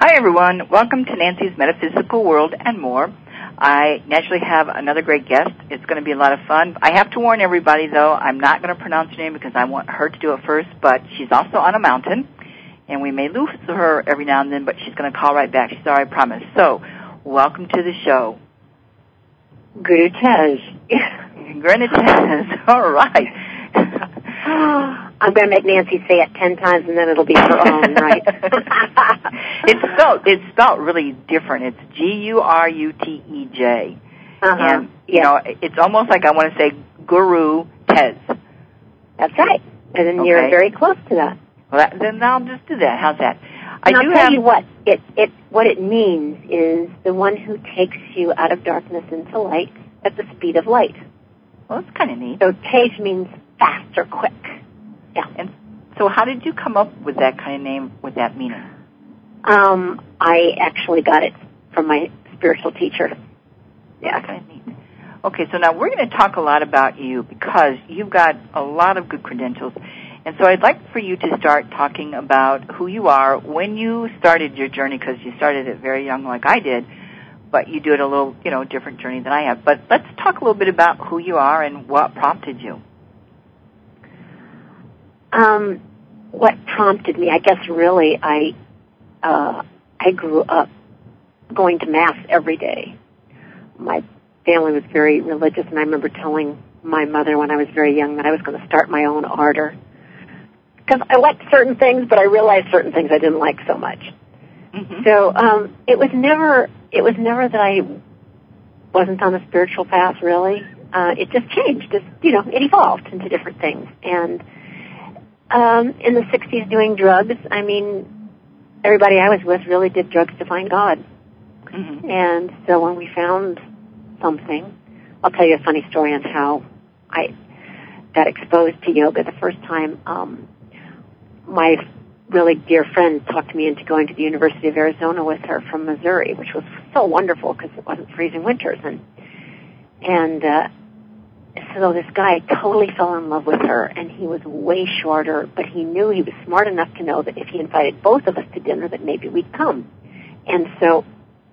Hi, everyone. Welcome to Nancy's Metaphysical World and more. I naturally have another great guest. It's going to be a lot of fun. I have to warn everybody, though, I'm not going to pronounce her name because I want her to do it first, but she's also on a mountain, and we may lose her every now and then, but she's going to call right back. She's already promised. So, welcome to the show. Guru Tez. Guru Tez. All right. I'm going to make Nancy say it 10 times, and then it'll be her own, right? It's spelled really different. It's Gurutej. And, you know, it's almost like I want to say Guru Tez. That's right. And then you're very close to that. Well, then I'll just do that. How's that? I'll tell you what. What it means is the one who takes you out of darkness into light at the speed of light. Well, that's kind of neat. So Tej means fast or quick. Yeah. And so how did you come up with that kind of name with that meaning? I actually got it from my spiritual teacher. Yeah. That's kind of neat. Okay, so now we're going to talk a lot about you because you've got a lot of good credentials. And so I'd like for you to start talking about who you are, when you started your journey, because you started it very young like I did, but you do it a little, different journey than I have. But let's talk a little bit about who you are and what prompted you. What prompted me? I guess really I grew up going to Mass every day. My family was very religious, and I remember telling my mother when I was very young that I was going to start my own order. Because I liked certain things, but I realized certain things I didn't like so much. Mm-hmm. So it was never that I wasn't on the spiritual path, really. It just changed. It evolved into different things. And in the 60s doing drugs, I mean, everybody I was with really did drugs to find God. Mm-hmm. And so when we found something, I'll tell you a funny story on how I got exposed to yoga the first time. My really dear friend talked me into going to the University of Arizona with her from Missouri, which was so wonderful because it wasn't freezing winters. And so this guy totally fell in love with her, and he was way shorter, but he knew he was smart enough to know that if he invited both of us to dinner, that maybe we'd come. And so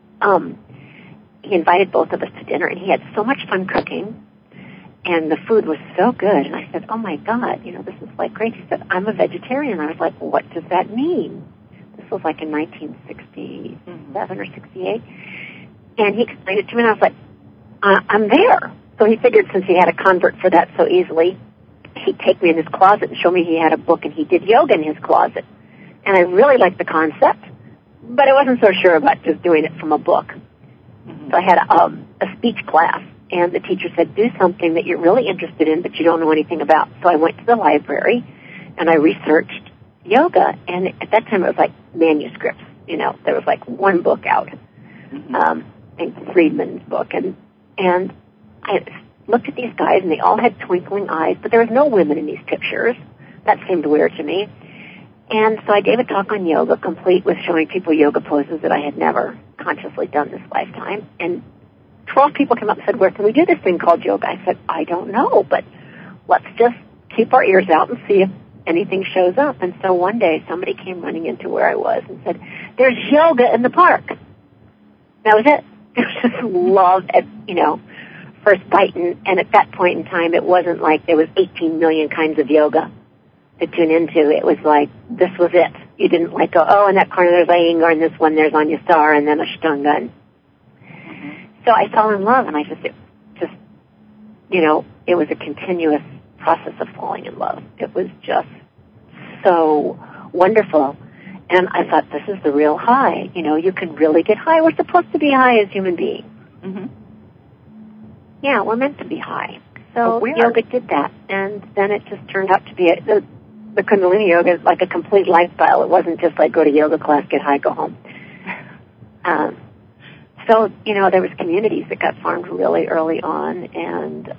he invited both of us to dinner, and he had so much fun cooking, and the food was so good. And I said, oh, my God, this is like great. He said, I'm a vegetarian. I was like, well, what does that mean? This was like in 1967 or 68. And he explained it to me, and I was like, I'm there. So he figured since he had a convert for that so easily, he'd take me in his closet and show me he had a book, and he did yoga in his closet. And I really liked the concept, but I wasn't so sure about just doing it from a book. Mm-hmm. So I had a speech class, and the teacher said, do something that you're really interested in but you don't know anything about. So I went to the library, and I researched yoga, and at that time it was like manuscripts. There was like one book out, mm-hmm. I think Friedman's book, and I looked at these guys, and they all had twinkling eyes, but there was no women in these pictures. That seemed weird to me. And so I gave a talk on yoga, complete with showing people yoga poses that I had never consciously done this lifetime. And 12 people came up and said, where can we do this thing called yoga? I said, I don't know, but let's just keep our ears out and see if anything shows up. And so one day somebody came running into where I was and said, there's yoga in the park. That was it. It was just love at, first bite. And at that point in time, it wasn't like there was 18 million kinds of yoga to tune into. It was like, this was it. You didn't like go, oh, in that corner there's Iyengar, and this one there's Anya Star, and then Ashtanga. So I fell in love, and it was a continuous process of falling in love. It was just so wonderful. And I thought, this is the real high. You can really get high. We're supposed to be high as human beings. Mm-hmm. Yeah, we're meant to be high. So yoga did that, and then it just turned out to be the Kundalini yoga is like a complete lifestyle. It wasn't just like go to yoga class, get high, go home. So, there was communities that got formed really early on, and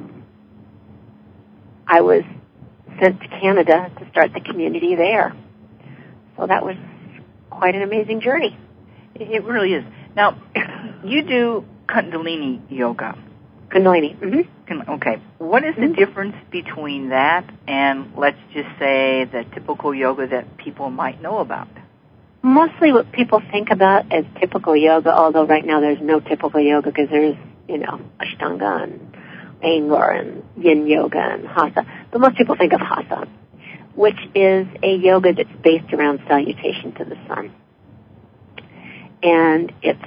I was sent to Canada to start the community there. So that was quite an amazing journey. It really is. Now, you do Kundalini yoga. Kundalini. Mm-hmm. Okay. What is the difference between that and, let's just say, the typical yoga that people might know about? mostly what people think about as typical yoga, although right now there's no typical yoga because there's, Ashtanga and Iyengar and Yin Yoga and Hatha. But most people think of Hatha, which is a yoga that's based around salutation to the sun. And it's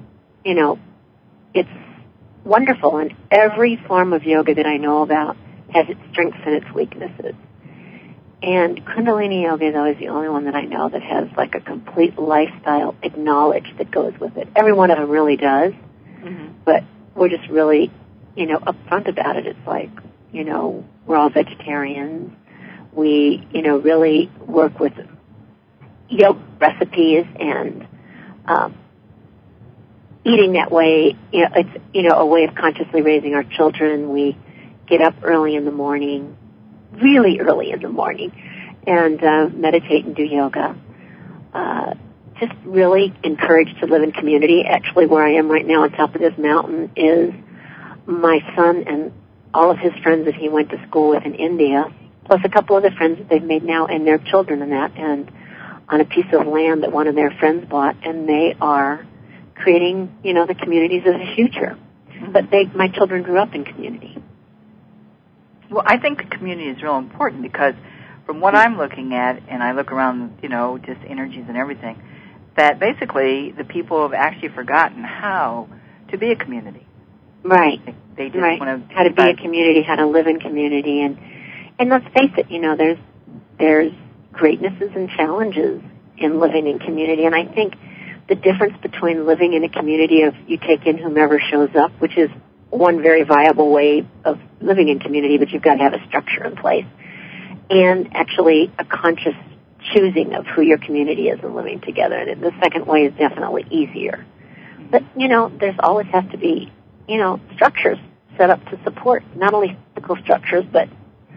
wonderful, and every form of yoga that I know about has its strengths and its weaknesses. And Kundalini Yoga is always the only one that I know that has like a complete lifestyle acknowledged that goes with it. Every one of them really does, but we're just really, upfront about it. It's like, we're all vegetarians. We, really work with yoga recipes and eating that way. It's, a way of consciously raising our children. We get up early in the morning, really early in the morning, and meditate and do yoga. Just really encouraged to live in community. Actually, where I am right now on top of this mountain is my son and all of his friends that he went to school with in India, plus a couple other friends that they've made now and their children and that, and on a piece of land that one of their friends bought, and they are creating, the communities of the future. But my children grew up in community. Well, I think the community is real important because from what I'm looking at, and I look around, just energies and everything, that basically the people have actually forgotten how to be a community. Right. They just want to... How to be a community, how to live in community. And let's face it, there's greatnesses and challenges in living in community. And I think the difference between living in a community of you take in whomever shows up, which is one very viable way of living in community, but you've got to have a structure in place, and actually a conscious choosing of who your community is and living together. And the second way is definitely easier. But, there's always has to be, structures set up to support not only physical structures, but,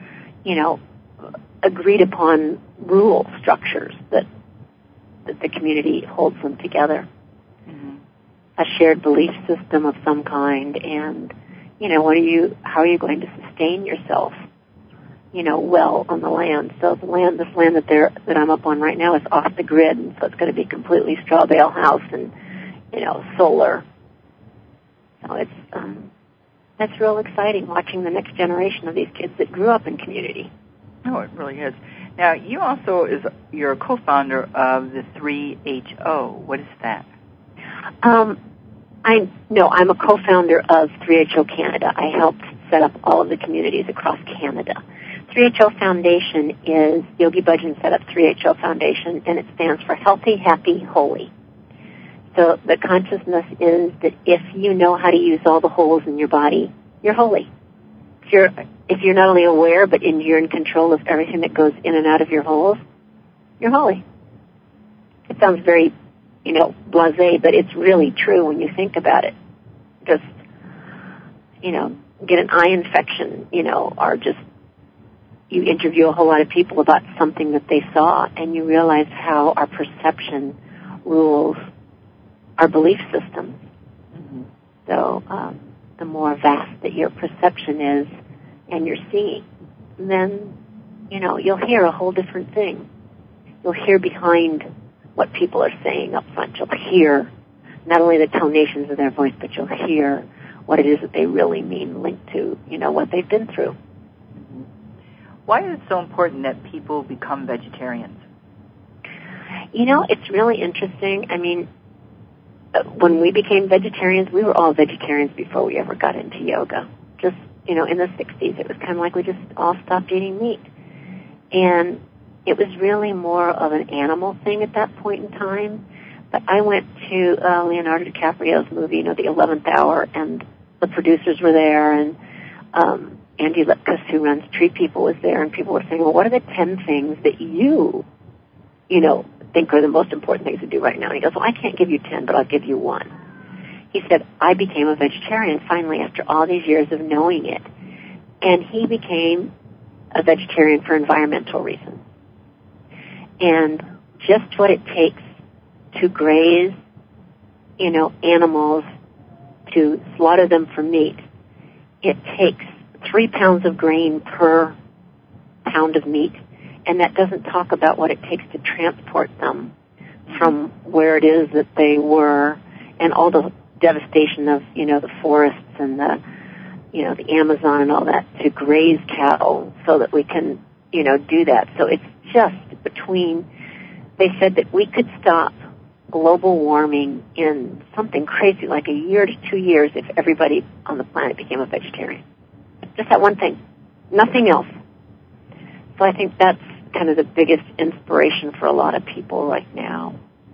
agreed upon rule structures that the community holds them together. A shared belief system of some kind, and, how are you going to sustain yourself, well on the land. So this land that I'm up on right now is off the grid, and so it's going to be completely straw bale house and, solar. So that's real exciting watching the next generation of these kids that grew up in community. Oh, it really is. Now, you're a co-founder of the 3HO. What is that? I'm a co-founder of 3HO Canada. I helped set up all of the communities across Canada. 3HO Foundation is Yogi Bhajan set up 3HO Foundation, and it stands for Healthy, Happy, Holy. So the consciousness is that if you know how to use all the holes in your body, you're holy. If you're not only aware, but you're in control of everything that goes in and out of your holes, you're holy. It sounds very, blasé, but it's really true when you think about it. Just, get an eye infection, or just you interview a whole lot of people about something that they saw, and you realize how our perception rules our belief system. So the more vast that your perception is and you're seeing, then, you'll hear a whole different thing. You'll hear behind what people are saying up front. You'll hear not only the tonations of their voice, but you'll hear what it is that they really mean linked to, what they've been through. Why is it so important that people become vegetarians? It's really interesting. I mean, when we became vegetarians, we were all vegetarians before we ever got into yoga. Just, in the 60s, it was kind of like we just all stopped eating meat. And it was really more of an animal thing at that point in time. But I went to Leonardo DiCaprio's movie, The 11th Hour, and the producers were there, and Andy Lipkus, who runs Tree People, was there, and people were saying, well, what are the 10 things that you think are the most important things to do right now? And he goes, well, I can't give you 10, but I'll give you one. He said, I became a vegetarian finally after all these years of knowing it. And he became a vegetarian for environmental reasons. And just what it takes to graze, animals, to slaughter them for meat, it takes 3 pounds of grain per pound of meat. And that doesn't talk about what it takes to transport them from where it is that they were, and all the devastation of, the forests and the Amazon and all that, to graze cattle so that we can, do that. So it's just they said that we could stop global warming in something crazy like a year to 2 years if everybody on the planet became a vegetarian. Just that one thing. Nothing else. So I think that's kind of the biggest inspiration for a lot of people right now.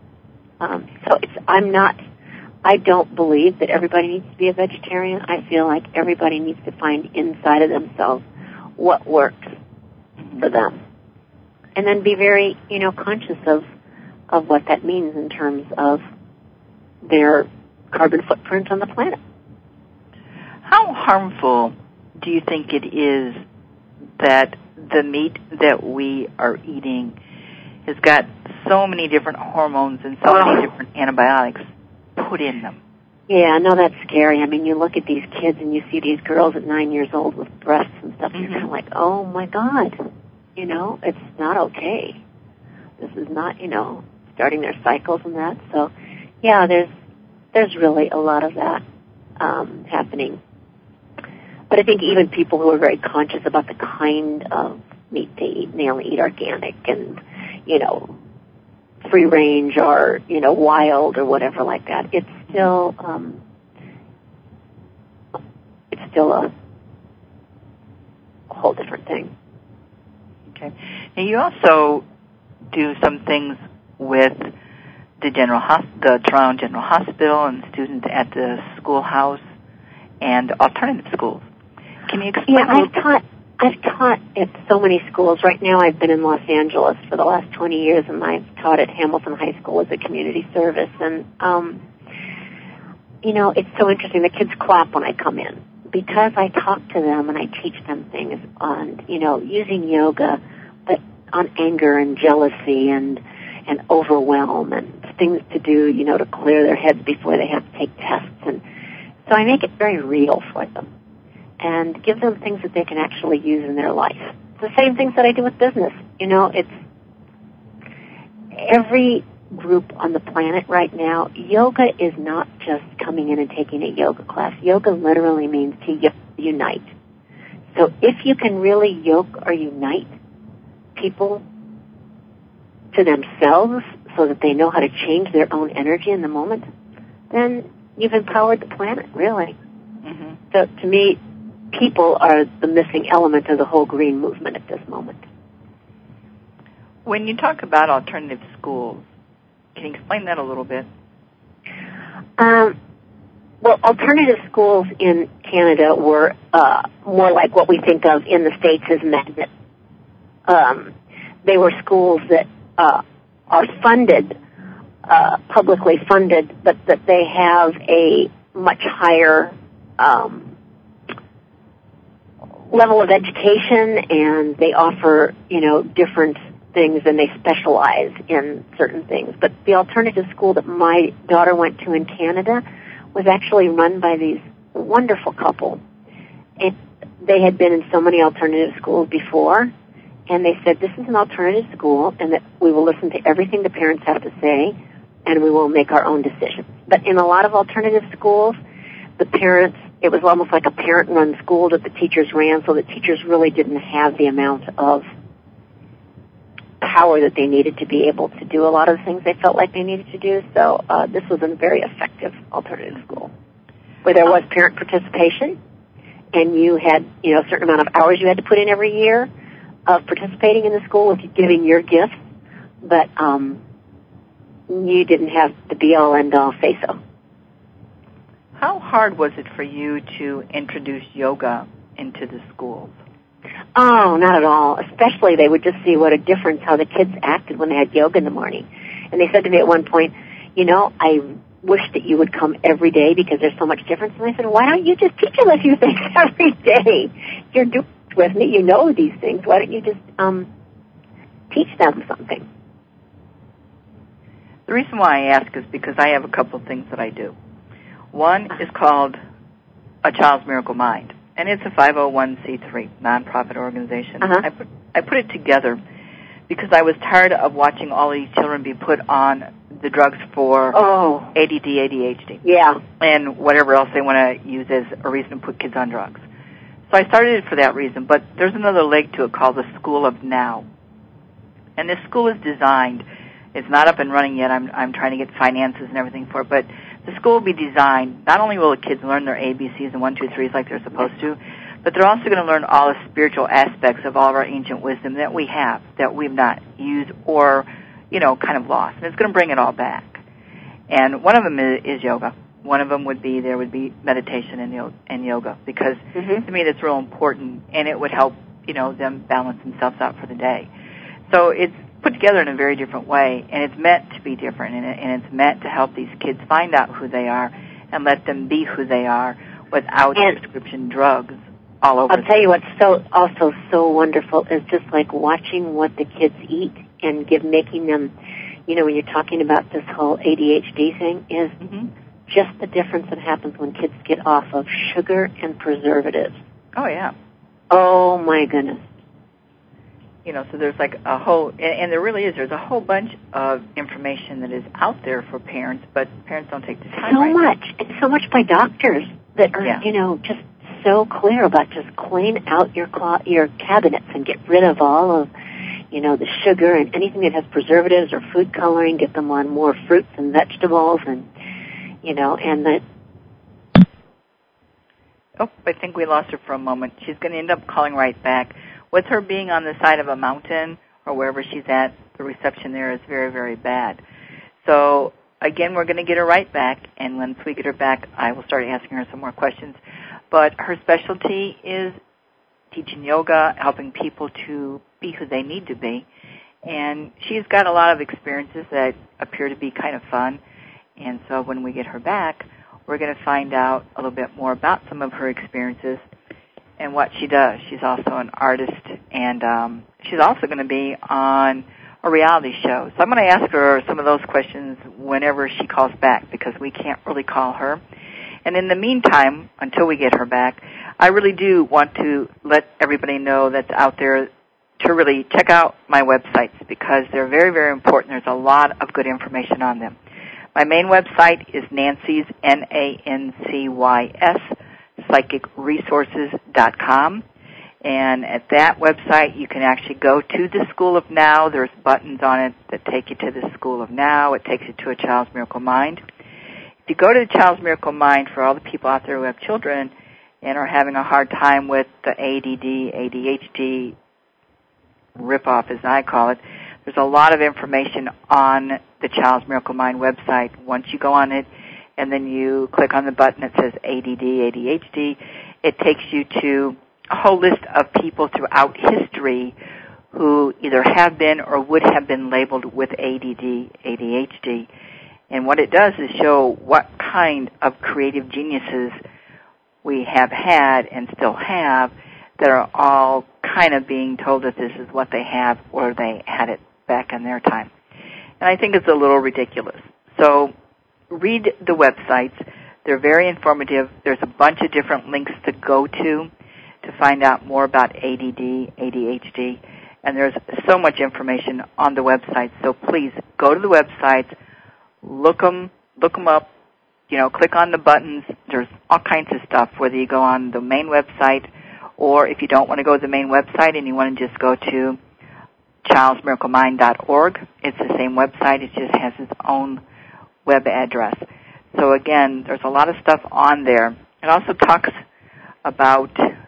I don't believe that everybody needs to be a vegetarian. I feel like everybody needs to find inside of themselves what works for them. And then be very, conscious of what that means in terms of their carbon footprint on the planet. How harmful do you think it is that the meat that we are eating has got so many different hormones and so many different antibiotics put in them? Yeah, no, that's scary. I mean, you look at these kids and you see these girls at 9 years old with breasts and stuff, and you're kind of like, oh my God, it's not okay. This is not, starting their cycles and that. So, yeah, there's really a lot of that happening. But I think even people who are very conscious about the kind of meat they eat, and they only eat organic and, free range or, wild or whatever like that, it's still a whole different thing. Okay. Now you also do some things with the Toronto General Hospital and students at the schoolhouse and alternative schools. Can you explain? Yeah, I've taught at so many schools. Right now I've been in Los Angeles for the last 20 years, and I've taught at Hamilton High School as a community service. And, it's so interesting. The kids clap when I come in because I talk to them and I teach them things on, using yoga, but on anger and jealousy and overwhelm and things to do, to clear their heads before they have to take tests. And so I make it very real for them and give them things that they can actually use in their life. It's the same things that I do with business. It's every group on the planet right now. Yoga is not just coming in and taking a yoga class. Yoga literally means to unite. So if you can really yoke or unite people to themselves so that they know how to change their own energy in the moment, then you've empowered the planet, really. Mm-hmm. So to me, people are the missing element of the whole green movement at this moment. When you talk about alternative schools, can you explain that a little bit? Well, alternative schools in Canada were more like what we think of in the States as magnet. They were schools that are funded, publicly funded, but that they have a much higher level of education, and they offer, different things, and they specialize in certain things. But the alternative school that my daughter went to in Canada was actually run by these wonderful couple. They had been in so many alternative schools before, and they said, this is an alternative school, and that we will listen to everything the parents have to say, and we will make our own decisions. But in a lot of alternative schools, the parents, it was almost like a parent-run school that the teachers ran, so the teachers really didn't have the amount of power that they needed to be able to do a lot of the things they felt like they needed to do. So this was a very effective alternative school where there was parent participation, and you had, a certain amount of hours you had to put in every year of participating in the school with giving your gifts, but you didn't have the be-all, end-all say-so. How hard was it for you to introduce yoga into the schools? Oh, not at all. Especially they would just see what a difference how the kids acted when they had yoga in the morning. And they said to me at one point, I wish that you would come every day because there's so much difference. And I said, why don't you just teach them a few things every day? You're doing it with me. You know these things. Why don't you just teach them something? The reason why I ask is because I have a couple of things that I do. One is called A Child's Miracle Mind, and it's a 501c3 nonprofit organization. I put it together because I was tired of watching all these children be put on the drugs for ADD, ADHD. Yeah. And whatever else they want to use as a reason to put kids on drugs. So I started it for that reason, but there's another leg to it called the School of Now. And this school is designed, it's not up and running yet, I'm trying to get finances and everything for it, but the school will be designed, not only will the kids learn their ABCs and 1, 2, 3s like they're supposed to, but they're also going to learn all the spiritual aspects of all of our ancient wisdom that we have, that we've not used or, kind of lost. And it's going to bring it all back. And one of them is yoga. One of them would be meditation and yoga, because to me that's real important, and it would help, them balance themselves out for the day. So it's put together in a very different way, and it's meant to be different, and it's meant to help these kids find out who they are and let them be who they are without prescription drugs all over. I'll tell you what's also so wonderful is just like watching what the kids eat and making them, when you're talking about this whole ADHD thing, is just the difference that happens when kids get off of sugar and preservatives. Oh, yeah. Oh, my goodness. So there's like a whole, and there really is, there's a whole bunch of information that is out there for parents, but parents don't take the time. So much by doctors that are, just so clear about just clean out your cabinets and get rid of all of, the sugar and anything that has preservatives or food coloring, get them on more fruits and vegetables and, and that. Oh, I think we lost her for a moment. She's going to end up calling right back. With her being on the side of a mountain or wherever she's at, the reception there is very, very bad. So, again, we're going to get her right back, and once we get her back, I will start asking her some more questions. But her specialty is teaching yoga, helping people to be who they need to be. And she's got a lot of experiences that appear to be kind of fun. And so when we get her back, we're going to find out a little bit more about some of her experiences and what she does. She's also an artist, and she's also going to be on a reality show. So I'm going to ask her some of those questions whenever she calls back, because we can't really call her. And in the meantime, until we get her back, I really do want to let everybody know that's out there to really check out my websites, because they're very, very important. There's a lot of good information on them. My main website is Nancy's, Nancys, psychicresources.com. And at that website, you can actually go to the School of Now. There's buttons on it that take you to the School of Now. It takes you to a Child's Miracle Mind. If you go to the Child's Miracle Mind, for all the people out there who have children and are having a hard time with the ADD, ADHD ripoff, as I call it, there's a lot of information on the Child's Miracle Mind website. Once you go on it, and then you click on the button that says ADD, ADHD, it takes you to a whole list of people throughout history who either have been or would have been labeled with ADD, ADHD. And what it does is show what kind of creative geniuses we have had and still have that are all kind of being told that this is what they have or they had it back in their time. And I think it's a little ridiculous. So read the websites. They're very informative. There's a bunch of different links to go to find out more about ADD, ADHD, and there's so much information on the website. So please go to the websites, look them up, click on the buttons. There's all kinds of stuff, whether you go on the main website or if you don't want to go to the main website and you want to just go to childsmiraclemind.org. It's the same website. It just has its own web address. So again, there's a lot of stuff on there. It also talks about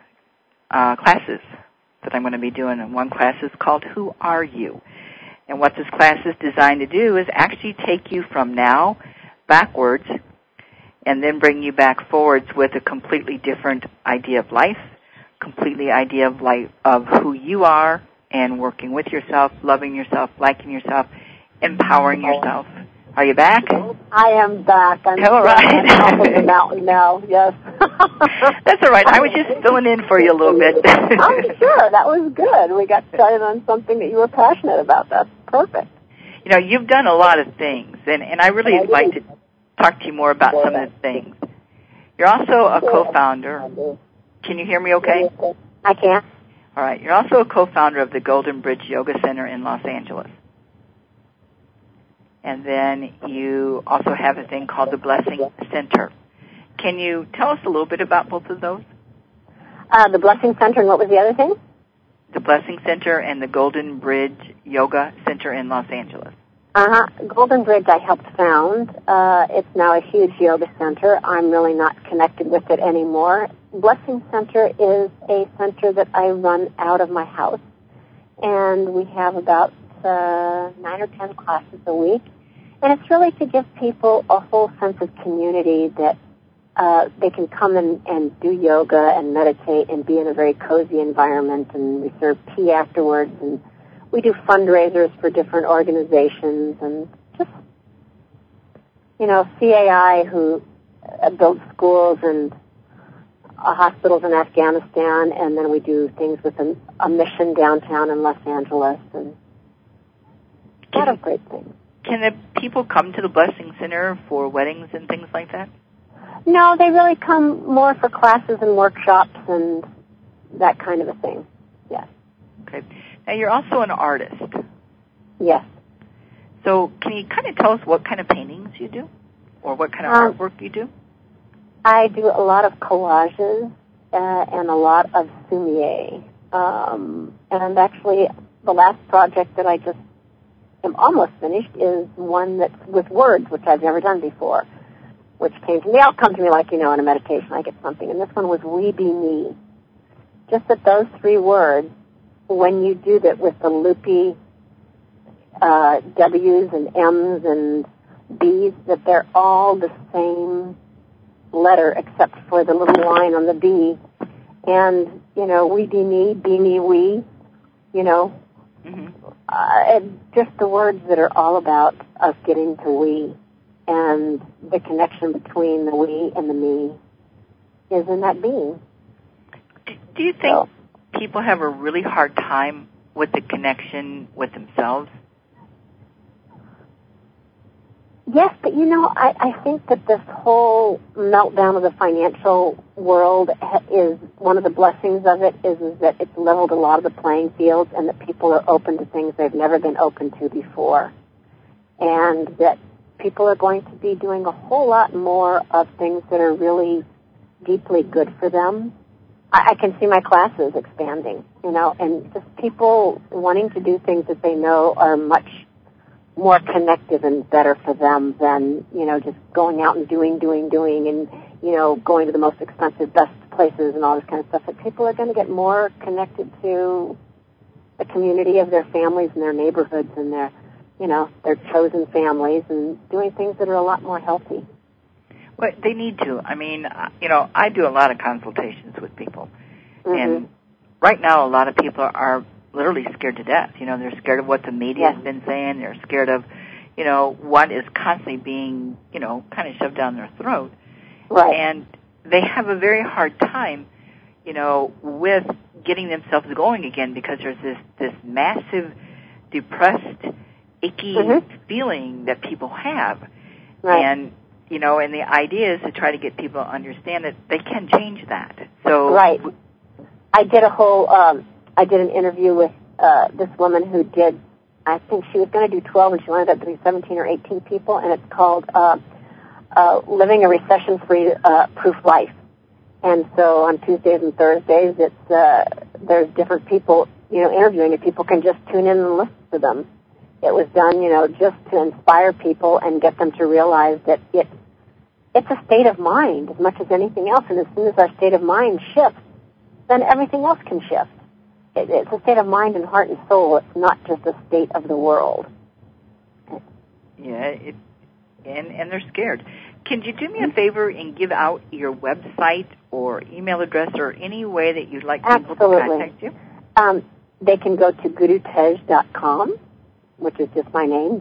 classes that I'm going to be doing. And one class is called Who Are You? And what this class is designed to do is actually take you from now backwards and then bring you back forwards with a completely different idea of life, completely idea of life, of who you are, and working with yourself, loving yourself, liking yourself, empowering yourself. Are you back? I am back. I'm all right. off of the mountain now, yes. That's all right. I was just filling in for you a little bit. I'm sure. That was good. We got started on something that you were passionate about. That's perfect. You've done a lot of things, and I really would like to talk to you more about some of the things. You're also a co-founder. Can you hear me okay? I can. All right. You're also a co-founder of the Golden Bridge Yoga Center in Los Angeles. and then you also have a thing called the Blessing Center. Can you tell us a little bit about both of those? The Blessing Center, and what was the other thing? The Blessing Center and the Golden Bridge Yoga Center in Los Angeles. Golden Bridge I helped found. It's now a huge yoga center. I'm really not connected with it anymore. Blessing Center is a center that I run out of my house, and we have about 9 or 10 classes a week. And it's really to give people a whole sense of community that they can come and do yoga and meditate and be in a very cozy environment, and we serve tea afterwards, and we do fundraisers for different organizations, and just, CAI, who built schools and hospitals in Afghanistan, and then we do things with a mission downtown in Los Angeles, and a lot of great things. Can the people come to the Blessing Center for weddings and things like that? No, they really come more for classes and workshops and that kind of a thing, yes. Okay. Now, you're also an artist. Yes. So can you kind of tell us what kind of paintings you do, or what kind of artwork you do? I do a lot of collages and a lot of sumi-e. And actually, the last project that I just am almost finished is one that's with words, which I've never done before, which came to me. They'll come to me like, in a meditation, I get something. And this one was we be me. Just that those 3 words, when you do that with the loopy W's and M's and B's, that they're all the same letter except for the little line on the B. And, we be me, we, just the words that are all about us getting to we. And the connection between the we and the me is in that being. Do you think people have a really hard time with the connection with themselves? Yes, but I think that this whole meltdown of the financial world is one of the blessings of it is that it's leveled a lot of the playing fields, and that people are open to things they've never been open to before. And that people are going to be doing a whole lot more of things that are really deeply good for them. I can see my classes expanding, and just people wanting to do things that they know are much more connective and better for them than, just going out and doing and, going to the most expensive, best places and all this kind of stuff. That people are going to get more connected to the community of their families and their neighborhoods and their chosen families, and doing things that are a lot more healthy. Well, they need to. I mean, I do a lot of consultations with people. Mm-hmm. And right now a lot of people are literally scared to death. They're scared of what the media has been saying. They're scared of, what is constantly being, kind of shoved down their throat. Right. And they have a very hard time, with getting themselves going again, because there's this massive, depressed, icky feeling that people have. Right. And, and the idea is to try to get people to understand that they can change that. So right. I did an interview with this woman who did, I think she was going to do 12 and she wound up doing 17 or 18 people, and it's called Living a Recession-Free Proof Life. And so on Tuesdays and Thursdays, there's different people, interviewing, and people can just tune in and listen to them. It was done, just to inspire people and get them to realize that it's a state of mind as much as anything else, and as soon as our state of mind shifts, then everything else can shift. It's a state of mind and heart and soul. It's not just a state of the world. Yeah, and they're scared. Can you do me a favor and give out your website or email address or any way that you'd like people to contact you? They can go to gurutej.com, which is just my name,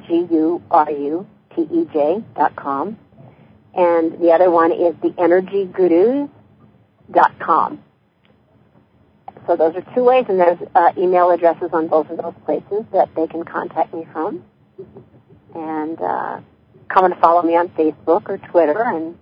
GURUTEJ.com. And the other one is theenergygurus.com. So those are 2 ways, and there's email addresses on both of those places that they can contact me from. And come and follow me on Facebook or Twitter and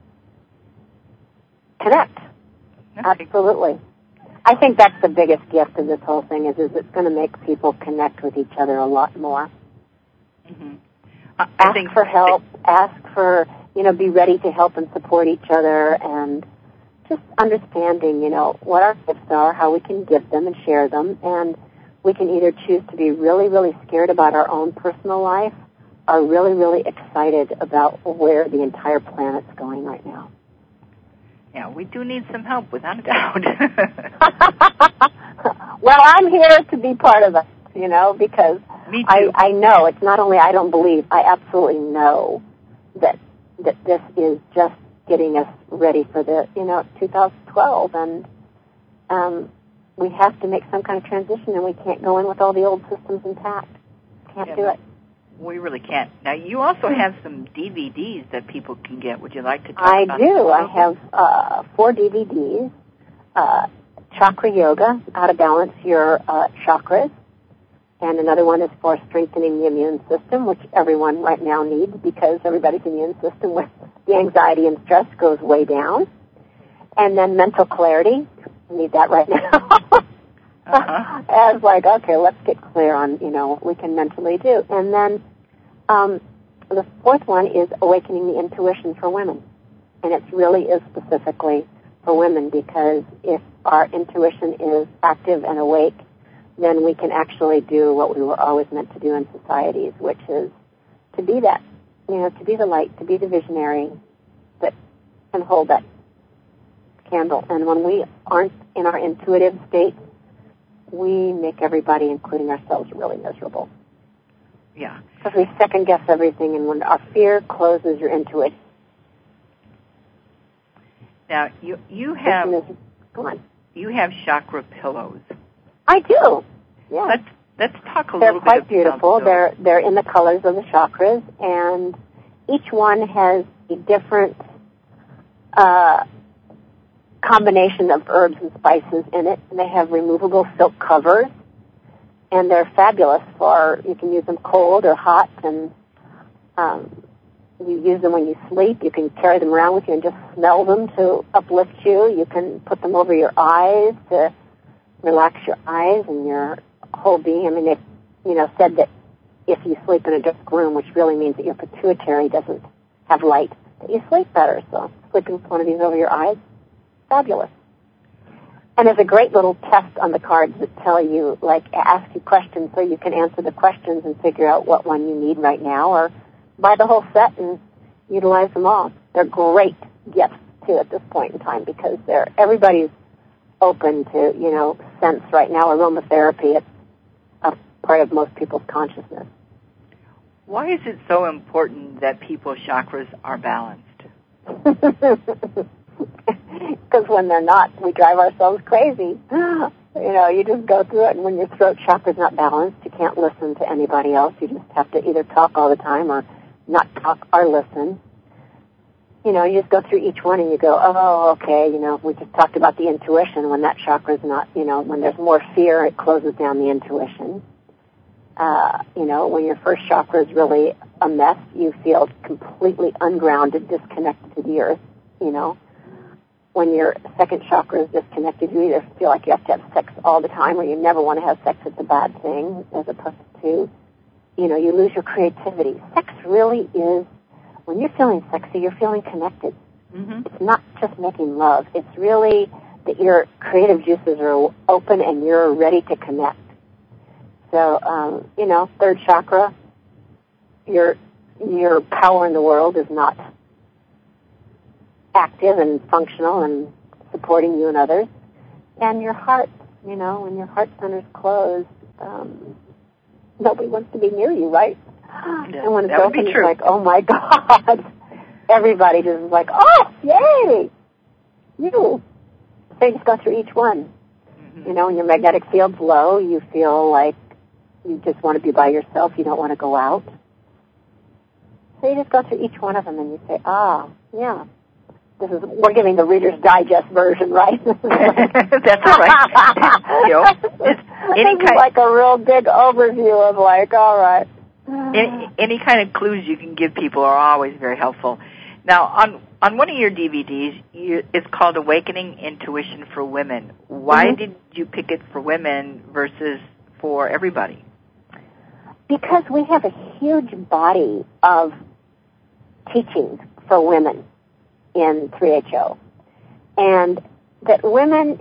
connect. Okay. Absolutely. I think that's the biggest gift of this whole thing is it's going to make people connect with each other a lot more. Mm-hmm. Ask for help. Ask for, be ready to help and support each other, and just understanding, what our gifts are, how we can give them and share them, and we can either choose to be really, really scared about our own personal life or really, really excited about where the entire planet's going right now. Yeah, we do need some help, without a doubt. Well, I'm here to be part of it, because Me too. I know, it's not only I don't believe, I absolutely know that this is just getting us ready for the, 2012, and we have to make some kind of transition, and we can't go in with all the old systems intact. Can't do it. We really can't. Now, you also have some DVDs that people can get. Would you like to talk about I do. I have 4 DVDs. Chakra Yoga, How to Balance Your Chakras. And another one is for strengthening the immune system, which everyone right now needs because everybody's immune system with the anxiety and stress goes way down. And then mental clarity. We need that right now. As like, okay, let's get clear on, what we can mentally do. And then the 4th one is awakening the intuition for women. And it really is specifically for women because if our intuition is active and awake, then we can actually do what we were always meant to do in societies, which is to be that, to be the light, to be the visionary that can hold that candle. And when we aren't in our intuitive state, we make everybody, including ourselves, really miserable. Yeah. Because we second-guess everything, and when our fear closes your intuition. Now, you have Go on. You have chakra pillows. I do. Yeah. Let's talk a little bit about those. They're quite beautiful. They're in the colors of the chakras, and each one has a different combination of herbs and spices in it. And they have removable silk covers, and they're fabulous you can use them cold or hot, and you use them when you sleep. You can carry them around with you and just smell them to uplift you. You can put them over your eyes to relax your eyes and your whole being. I mean, they've, said that if you sleep in a dark room, which really means that your pituitary doesn't have light, that you sleep better. So sleeping with one of these over your eyes, fabulous. And there's a great little test on the cards that tell you, ask you questions so you can answer the questions and figure out what one you need right now, or buy the whole set and utilize them all. They're great gifts, too, at this point in time because everybody's open to, sense right now. Aromatherapy, it's a part of most people's consciousness. Why is it so important that people's chakras are balanced? Because when they're not, we drive ourselves crazy. You just go through it, and when your throat chakra's not balanced, you can't listen to anybody else. You just have to either talk all the time or not talk or listen. You just go through each one and you go, oh, okay, we just talked about the intuition. When that chakra's not, when there's more fear, it closes down the intuition. When your first chakra is really a mess, you feel completely ungrounded, disconnected to the earth, When your second chakra is disconnected, you either feel like you have to have sex all the time or you never want to have sex. It's a bad thing, as opposed to, you lose your creativity. Sex really is, when you're feeling sexy, you're feeling connected. Mm-hmm. It's not just making love. It's really that your creative juices are open and you're ready to connect. So, third chakra, your power in the world is not active and functional and supporting you and others. And your heart, when your heart center's closed, nobody wants to be near you, right? Yeah, and when it's open, it's like, oh my God. Everybody just is like, oh, yay! You. So you just go through each one. Mm-hmm. When your magnetic field's low, you feel like you just want to be by yourself. You don't want to go out. So you just go through each one of them and you say, yeah. We're giving the Reader's Digest version, right? That's all right. It's like a real big overview of all right. Any kind of clues you can give people are always very helpful. Now, on one of your DVDs, it's called Awakening Intuition for Women. Why did you pick it for women versus for everybody? because we have a huge body of teachings for women in 3HO, and that women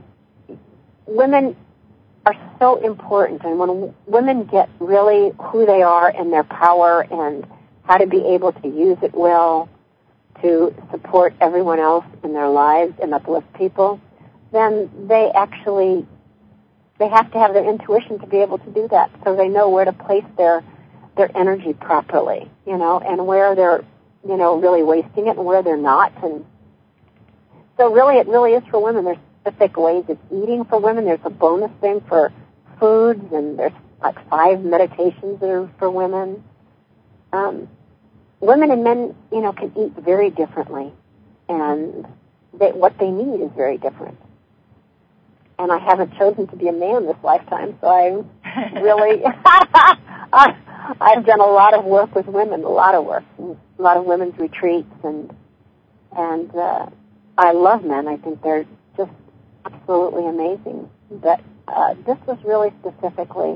are so important, and when women get really who they are and their power and how to be able to use it well to support everyone else in their lives and uplift people, then they have to have their intuition to be able to do that, so they know where to place their energy properly, and where they're, really wasting it and where they're not. And so really, it really is for women. There's specific ways of eating for women. There's a bonus thing for foods, and there's like 5 meditations that are for women. Women and men, can eat very differently, and what they need is very different. And I haven't chosen to be a man this lifetime, so I'm really, I've done a lot of work with women, a lot of women's retreats, and I love men. I think they're just absolutely amazing. But this was really specifically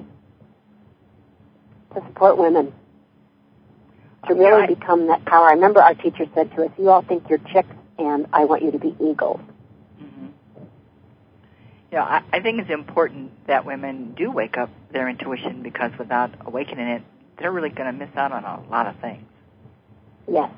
to support women, to really become that power. I remember our teacher said to us, "You all think you're chicks, and I want you to be eagles." I think it's important that women do wake up their intuition, because without awakening it, they're really going to miss out on a lot of things. Yes.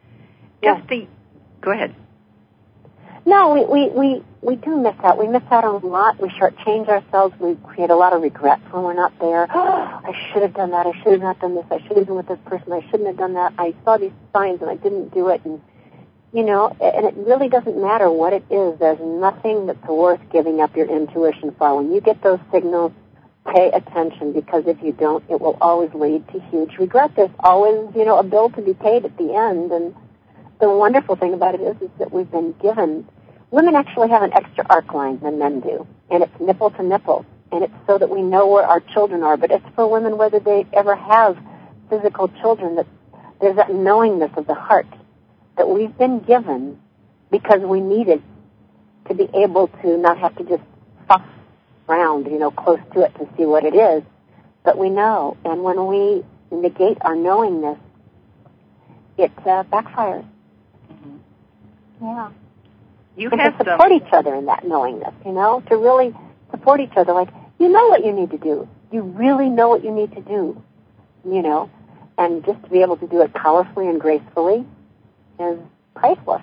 Go ahead. No, we do miss out. We miss out on a lot. We shortchange ourselves. We create a lot of regret when we're not there. Oh, I should have done that. I should have not done this. I should have been with this person. I shouldn't have done that. I saw these signs and I didn't do it. And and it really doesn't matter what it is. There's nothing that's worth giving up your intuition for. When you get those signals, pay attention, because if you don't, it will always lead to huge regret. There's always, a bill to be paid at the end. And the wonderful thing about it is that we've been given, women actually have an extra arc line than men do, and it's nipple to nipple, and it's so that we know where our children are. But it's for women, whether they ever have physical children, that there's that knowingness of the heart that we've been given because we needed to be able to not have to just fuss around, close to it to see what it is. But we know, and when we negate our knowingness, it backfires. Mm-hmm. Yeah. You have to support each other in that knowingness, to really support each other. Like, you know what you need to do. You really know what you need to do, and just to be able to do it powerfully and gracefully is priceless.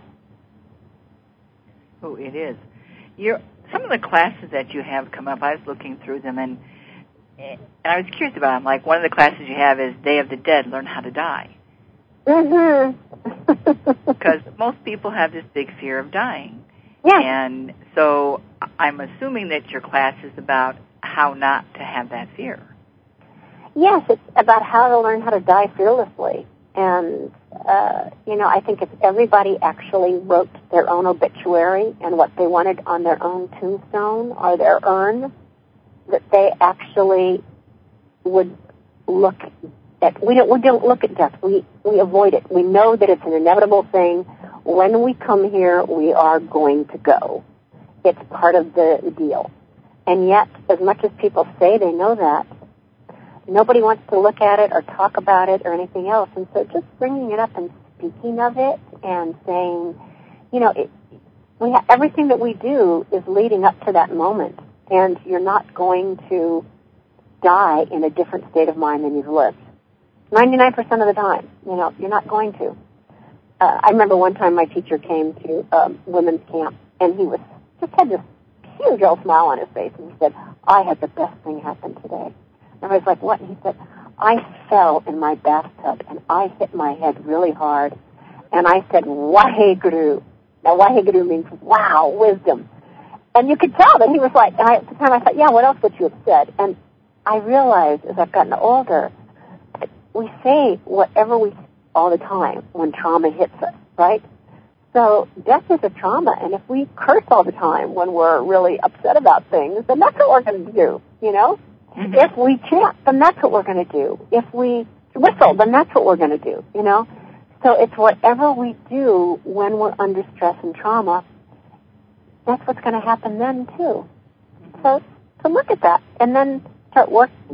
Oh, it is. Some of the classes that you have come up, I was looking through them, and I was curious about them. Like, one of the classes you have is Day of the Dead, Learn How to Die. Mm-hmm. Because most people have this big fear of dying. Yeah. And so I'm assuming that your class is about how not to have that fear. Yes, it's about how to learn how to die fearlessly. And, I think if everybody actually wrote their own obituary and what they wanted on their own tombstone or their urn, that they actually would look at, we don't look at death. We avoid it. We know that it's an inevitable thing. When we come here, we are going to go. It's part of the deal. And yet, as much as people say they know that, nobody wants to look at it or talk about it or anything else. And so just bringing it up and speaking of it and saying, everything that we do is leading up to that moment. And you're not going to die in a different state of mind than you've lived. 99% of the time, you're not going to. I remember one time my teacher came to women's camp, and he just had this huge old smile on his face, and he said, "I had the best thing happen today." And I was like, "What?" And he said, "I fell in my bathtub, and I hit my head really hard, and I said, 'Waheguru.'" Now, Waheguru means, wow, wisdom. And you could tell that he was like, and at the time I thought, yeah, what else would you have said? And I realized as I've gotten older, that we say whatever we all the time when trauma hits us, right? So death is a trauma, and if we curse all the time when we're really upset about things, then that's what we're going to do, Mm-hmm. If we chant, then that's what we're going to do. If we whistle, then that's what we're going to do, So it's whatever we do when we're under stress and trauma, that's what's going to happen then, too. So look at that, and then start working.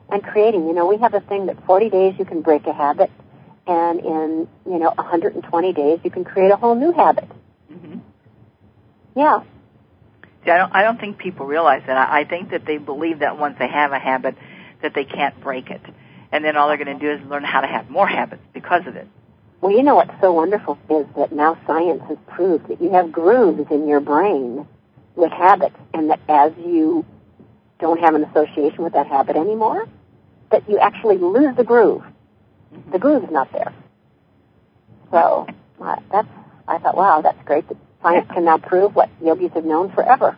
and creating. We have a thing that 40 days you can break a habit, and in, 120 days you can create a whole new habit. Mm-hmm. Yeah. See, I don't think people realize that. I think that they believe that once they have a habit that they can't break it. And then all they're going to do is learn how to have more habits because of it. Well, what's so wonderful is that now science has proved that you have grooves in your brain with habits, and that as you don't have an association with that habit anymore, that you actually lose the groove. Mm-hmm. The groove's not there. So I thought, wow, that's great that science can now prove what yogis have known forever.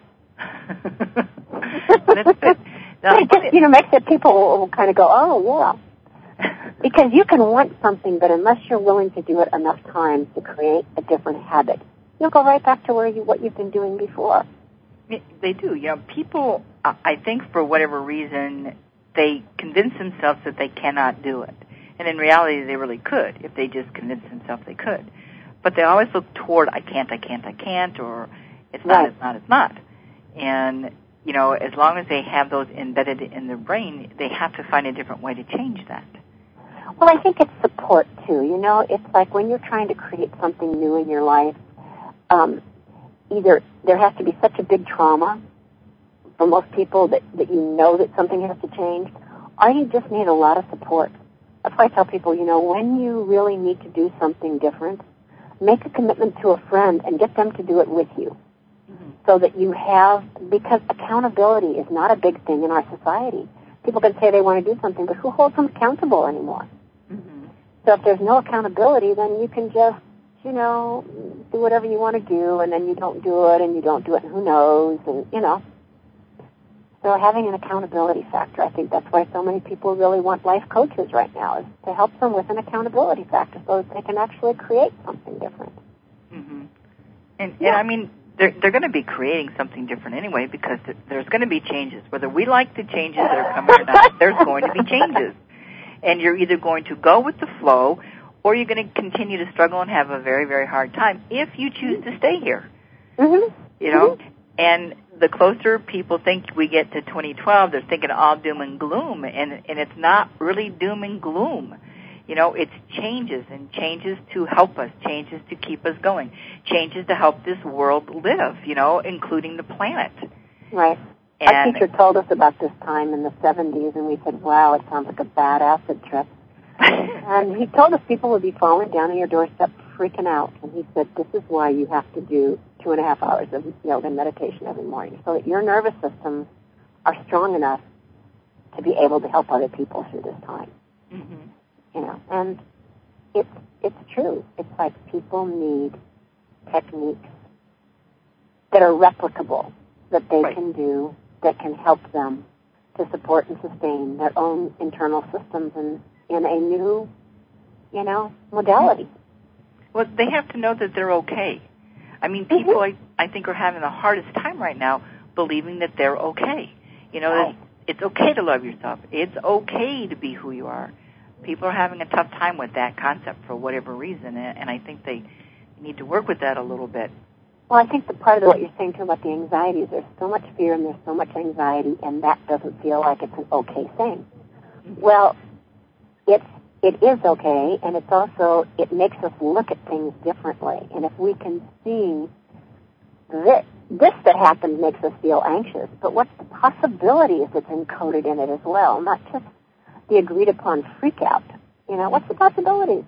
Now, it just, makes it people will kind of go, oh, yeah. Because you can want something, but unless you're willing to do it enough times to create a different habit, you'll go right back to what you've been doing before. They do. People, I think for whatever reason, they convince themselves that they cannot do it. And in reality, they really could if they just convinced themselves they could. But they always look toward, I can't, or it's not. And, as long as they have those embedded in their brain, they have to find a different way to change that. Well, I think it's support, too. It's like when you're trying to create something new in your life, either there has to be such a big trauma for most people that that something has to change, or you just need a lot of support. That's why I tell people, when you really need to do something different, make a commitment to a friend and get them to do it with you. Mm-hmm. So that you have, because accountability is not a big thing in our society. People can say they want to do something, but who holds them accountable anymore? Mm-hmm. So if there's no accountability, then you can just, do whatever you want to do, and then you don't do it, and who knows, and, So having an accountability factor, I think that's why so many people really want life coaches right now, is to help them with an accountability factor so that they can actually create something different. Mm-hmm. And I mean, they're going to be creating something different anyway, because there's going to be changes. Whether we like the changes that are coming or not, there's going to be changes. And you're either going to go with the flow, or you're going to continue to struggle and have a very, very hard time if you choose to stay here. Mm-hmm. Mm-hmm. And the closer people think we get to 2012, they're thinking all doom and gloom, and it's not really doom and gloom. It's changes, and changes to help us, changes to keep us going, changes to help this world live, including the planet. Right. Our teacher told us about this time in the 70s, and we said, wow, it sounds like a bad acid trip. And he told us people would be falling down on your doorstep freaking out. And he said, this is why you have to do 2.5 hours of yoga and meditation every morning, so that your nervous systems are strong enough to be able to help other people through this time. Mm-hmm. And it's true. It's like people need techniques that are replicable, that they can do, that can help them to support and sustain their own internal systems in a new, modality. Well, they have to know that they're okay. I mean, people, I think, are having the hardest time right now believing that they're okay. Right. It's okay to love yourself. It's okay to be who you are. People are having a tough time with that concept for whatever reason, and I think they need to work with that a little bit. Well, I think the part of what you're saying, too, about the anxiety is there's so much fear and there's so much anxiety, and that doesn't feel like it's an okay thing. Mm-hmm. Well, it is okay, and it's also, it makes us look at things differently. And if we can see this that happened makes us feel anxious, but what's the possibilities that's encoded in it as well, not just the agreed-upon freak-out. What's the possibilities?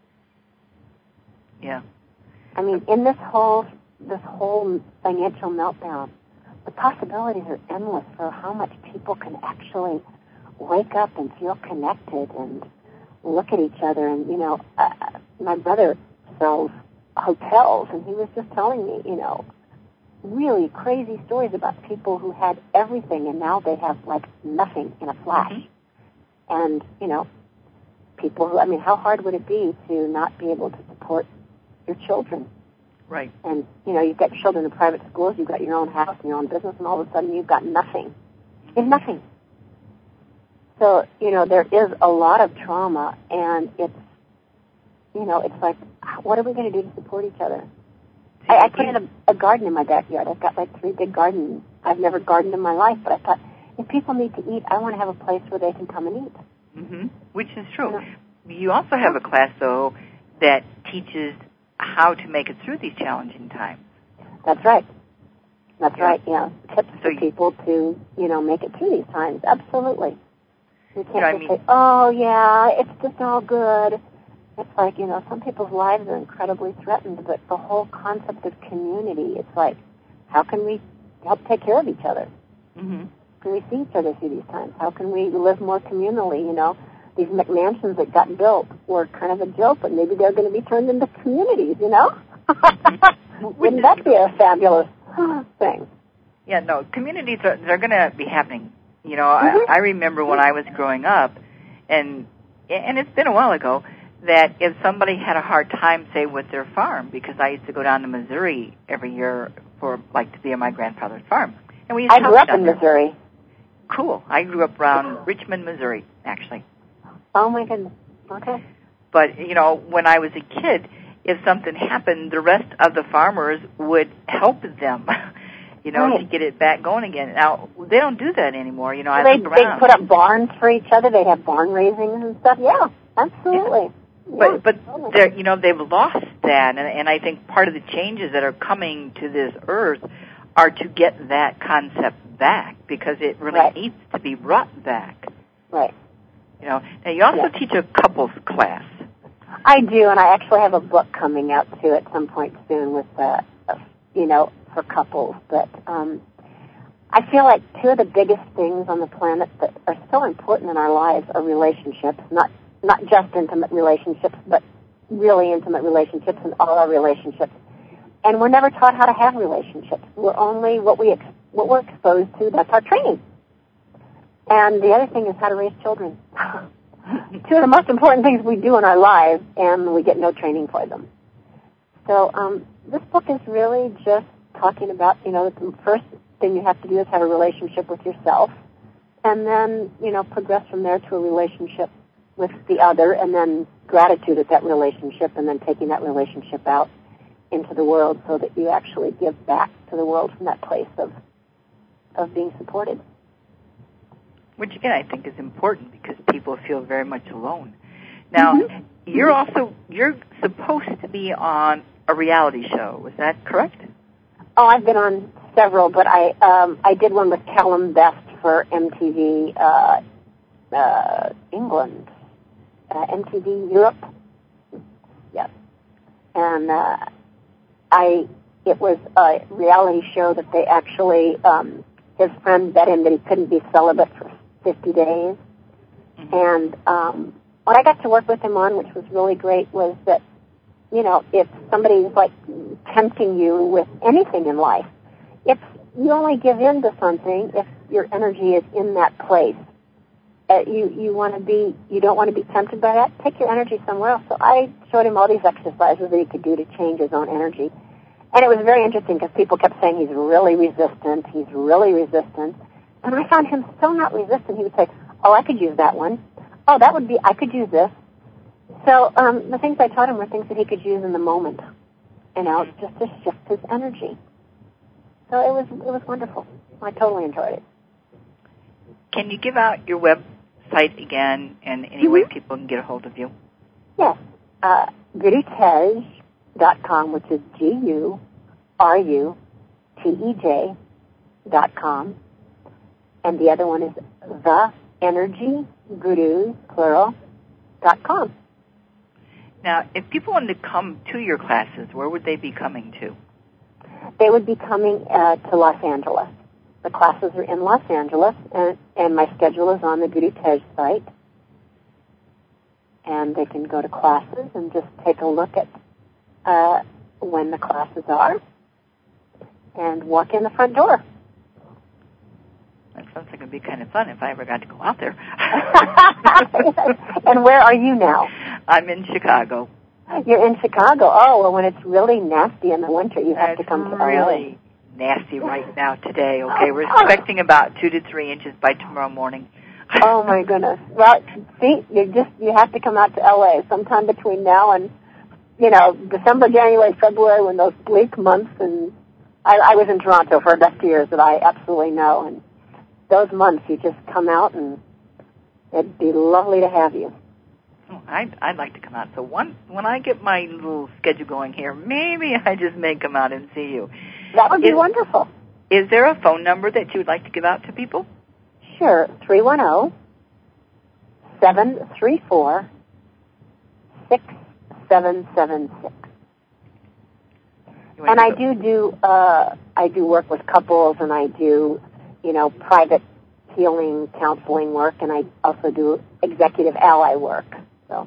Yeah. I mean, in this whole financial meltdown, the possibilities are endless for how much people can actually wake up and feel connected and look at each other. And, my brother sells hotels, and he was just telling me, really crazy stories about people who had everything, and now they have, like, nothing in a flash. Mm-hmm. And, people who, how hard would it be to not be able to support your children? Right. And, you've got children in private schools, you've got your own house and your own business, and all of a sudden you've got nothing. You have nothing. So, there is a lot of trauma, and it's, it's like, what are we going to do to support each other? I put in a garden in my backyard. I've got, like, 3 big gardens. I've never gardened in my life, but I thought, if people need to eat, I want to have a place where they can come and eat. Mm-hmm. Which is true. You also have a class, though, that teaches how to make it through these challenging times. That's right. That's right, yeah. Tips for people to, make it through these times. Absolutely. You can't just say, oh, yeah, it's just all good. It's like, some people's lives are incredibly threatened, but the whole concept of community, it's like, how can we help take care of each other? Mm-hmm. How can we see each other through these times? How can we live more communally, These McMansions that got built were kind of a joke, but maybe they're going to be turned into communities, Wouldn't that be a fabulous thing? Yeah, no, communities they're going to be happening. I remember when I was growing up, and it's been a while ago, that if somebody had a hard time, say, with their farm, because I used to go down to Missouri every year to be on my grandfather's farm. And we used to I grew up in Missouri. Cool. I grew up around Richmond, Missouri, actually. Oh, my goodness. Okay. But, when I was a kid, if something happened, the rest of the farmers would help them, to get it back going again. Now, they don't do that anymore. They put up barns for each other. They have barn raisings and stuff. Yeah, absolutely. Yeah. But they've lost that, and I think part of the changes that are coming to this earth are to get that concept back, because it really needs to be brought back. Right. Now you also teach a couples class. I do, and I actually have a book coming out too at some point soon with for couples. But I feel like two of the biggest things on the planet that are so important in our lives are relationships, not just intimate relationships, but really intimate relationships and all our relationships. And we're never taught how to have relationships. We're only what we're exposed to. That's our training. And the other thing is how to raise children. Two of the most important things we do in our lives, and we get no training for them. So this book is really just talking about, the first thing you have to do is have a relationship with yourself, and then, progress from there to a relationship with the other, and then gratitude at that relationship, and then taking that relationship out into the world so that you actually give back to the world from that place of being supported. Which, again, I think is important because people feel very much alone. Now, you're supposed to be on a reality show. Is that correct? Oh, I've been on several, but I did one with Callum Best for MTV England, MTV Europe. Yes. And it was a reality show that they actually, his friend bet him that he couldn't be celibate for 50 days. And what I got to work with him on, which was really great, was that, if somebody's tempting you with anything in life, you only give in to something if your energy is in that place. You don't want to be tempted by that. Take your energy somewhere else. So I showed him all these exercises that he could do to change his own energy. And it was very interesting because people kept saying he's really resistant. And I found him so not resistant. He would say, oh, I could use that one. Oh, I could use this. So the things I taught him were things that he could use in the moment, just to shift his energy. So it was wonderful. I totally enjoyed it. Can you give out your website again and any way people can get a hold of you? Yes. GoodyTej.com, which is GURUTEJ.com. And the other one is TheEnergyGurus, plural.com. Now, if people wanted to come to your classes, where would they be coming to? They would be coming to Los Angeles. The classes are in Los Angeles, and my schedule is on the Goody Tej site. And they can go to classes and just take a look at when the classes are and walk in the front door. That sounds like it would be kind of fun if I ever got to go out there. And where are you now? I'm in Chicago. You're in Chicago. Oh, well, when it's really nasty in the winter, you have to come to LA. It's really nasty right now today, okay? We're expecting about 2 to 3 inches by tomorrow morning. Oh, my goodness. Well, see, you have to come out to LA sometime between now and, December, January, February, when those bleak months, and I was in Toronto for a few years that I absolutely know, and those months, you just come out, and it'd be lovely to have you. Oh, I'd like to come out. So when I get my little schedule going here, maybe I just may come out and see you. That would be wonderful. Is there a phone number that you would like to give out to people? Sure, 310-734-6776. And I do work with couples, and I do, private healing counseling work, and I also do executive ally work. So